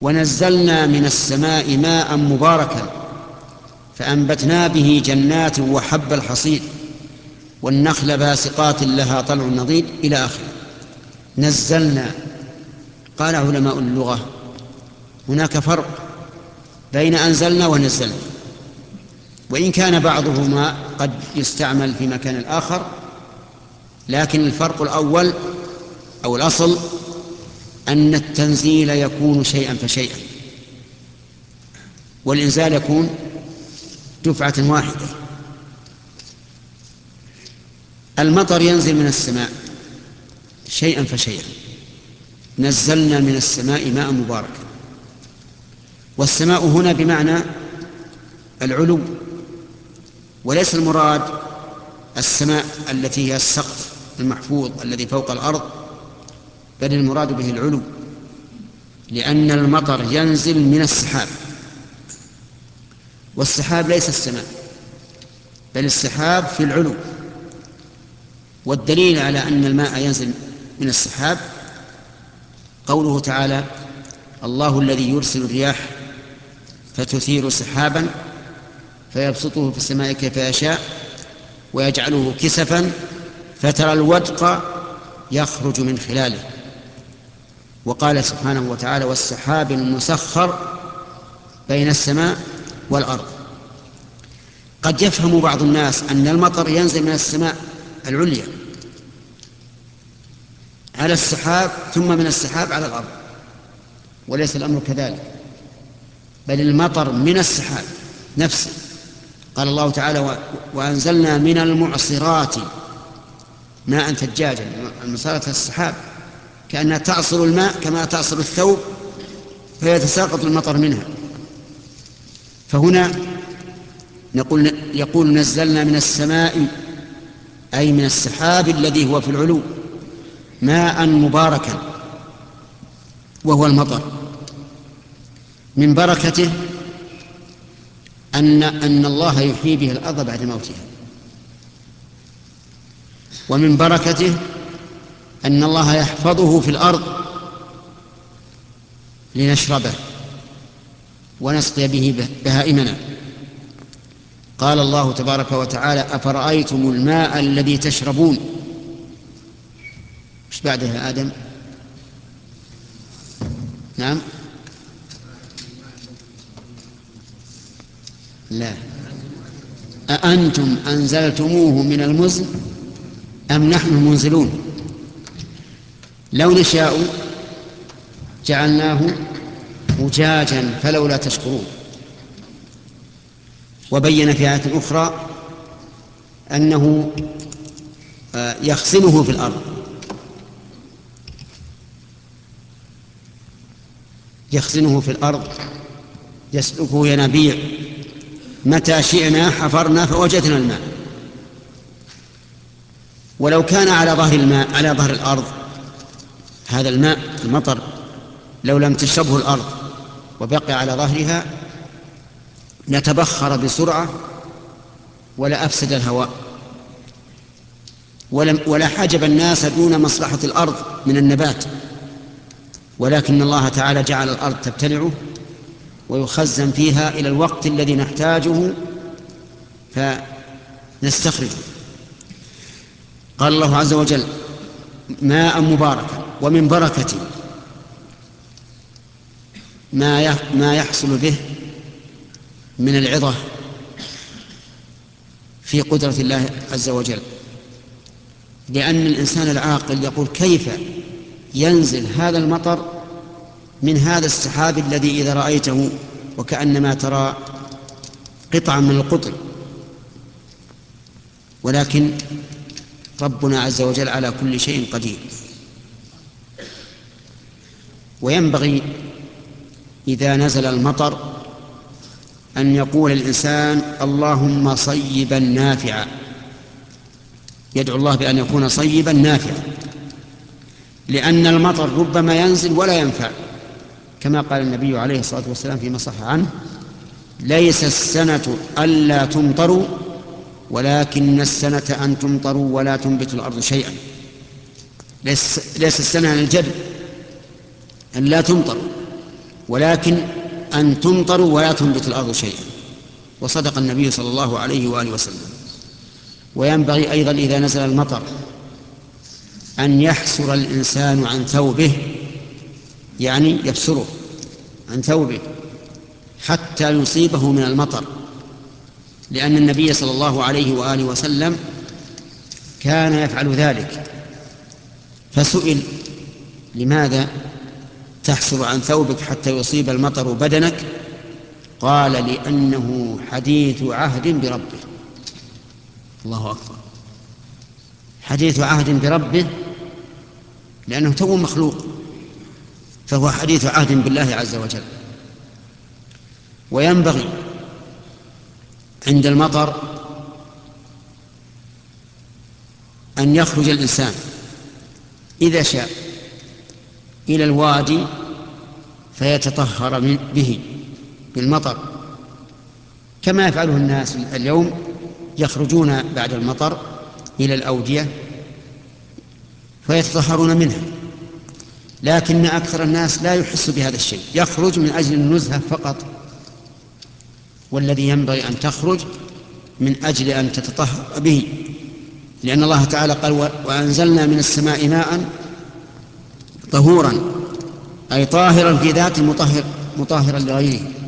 ونزلنا من السماء ماء مباركا فأنبتنا به جنات وحب الحصيد والنخل باسقات لها طلع نضيد إلى آخره. نزلنا. قال علماء اللغة هناك فرق بين أنزلنا ونزلنا، وإن كان بعضهما قد يستعمل في مكان الآخر، لكن الفرق الأول أو الأصل أن التنزيل يكون شيئا فشيئا، والإنزال يكون دفعة واحدة. المطر ينزل من السماء شيئا فشيئا. نزلنا من السماء ماء مباركا، والسماء هنا بمعنى العلو، وليس المراد السماء التي هي السقف المحفوظ الذي فوق الأرض، بل المراد به العلو، لأن المطر ينزل من السحاب، والسحاب ليس السماء بل السحاب في العلو. والدليل على أن الماء ينزل من السحاب قوله تعالى: الله الذي يرسل الرياح فتثير سحابا فيبسطه في السماء كيف يشاء ويجعله كسفا فترى الودق يخرج من خلاله. وقال سبحانه وتعالى: والسحاب المسخر بين السماء والأرض. قد يفهم بعض الناس أن المطر ينزل من السماء العليا على السحاب ثم من السحاب على الأرض، وليس الأمر كذلك، بل المطر من السحاب نفسه. قال الله تعالى: وأنزلنا من المعصرات ماء ثجاجا. المعصرات السحاب كأنها تعصر الماء كما تعصر الثوب فيتساقط المطر منها. فهنا يقول نزلنا من السماء أي من السحاب الذي هو في العلو ماء مباركا، وهو المطر. من بركته أن الله يحيي به الأرض بعد موتها، ومن بركته أن الله يحفظه في الأرض لنشربه ونسقي به بهائمنا. قال الله تبارك وتعالى: أفرأيتم الماء الذي تشربون. ايش بعدها آدم؟ نعم، لا، أأنتم أنزلتموه من المزن أم نحن المنزلون. لو نشاء جعلناه أجاجا فلولا تشكرون. وبين في آية أخرى أنه يخزنه في الأرض، يخزنه في الأرض يسلكه ينابيع، متى شئنا حفرنا فوجدنا الماء. ولو كان على ظهر الماء على ظهر الأرض هذا الماء المطر لو لم تشربه الأرض وبقي على ظهرها لتبخر بسرعة ولا أفسد الهواء ولا حجب الناس دون مصلحة الأرض من النبات. ولكن الله تعالى جعل الأرض تبتلعه ويخزن فيها إلى الوقت الذي نحتاجه فنستخرجه. قال الله عز وجل: ماء مباركا. ومن بركته ما يحصل به من العظة في قدرة الله عز وجل، لأن الإنسان العاقل يقول: كيف ينزل هذا المطر من هذا السحاب الذي إذا رأيته وكأنما ترى قطعا من القطر؟ ولكن ربنا عز وجل على كل شيء قدير. وينبغي إذا نزل المطر أن يقول الإنسان: اللهم صيبا نافعا، يدعو الله بأن يكون صيبا نافعا، لأن المطر ربما ينزل ولا ينفع، كما قال النبي عليه الصلاة والسلام فيما صح عنه: ليس السنة ألا تمطروا ولكن السنة أن تمطروا ولا تنبت الأرض شيئا. ليس السنة عن الجد أن لا تمطروا، ولكن أن تمطروا ولا تنبت الأرض شيئا. وصدق النبي صلى الله عليه وآله وسلم. وينبغي أيضا إذا نزل المطر أن يحسر الإنسان عن ثوبه، يعني يبسره عن ثوبه حتى يصيبه من المطر، لأن النبي صلى الله عليه وآله وسلم كان يفعل ذلك. فسئل: لماذا تحسر عن ثوبك حتى يصيب المطر بدنك؟ قال: لأنه حديث عهد بربه. الله أكبر، حديث عهد بربه، لأنه تو مخلوق، فهو حديث عهد بالله عز وجل. وينبغي عند المطر أن يخرج الإنسان إذا شاء إلى الوادي فيتطهر به بالمطر، كما يفعله الناس اليوم، يخرجون بعد المطر إلى الأودية فيتطهرون منها. لكن أكثر الناس لا يحس بهذا الشيء، يخرج من أجل النزهة فقط، والذي ينبغي أن تخرج من أجل أن تتطهر به، لأن الله تعالى قال: وأنزلنا من السماء ماء طهورا، أي طاهرا في ذاته مطهرا لغيره.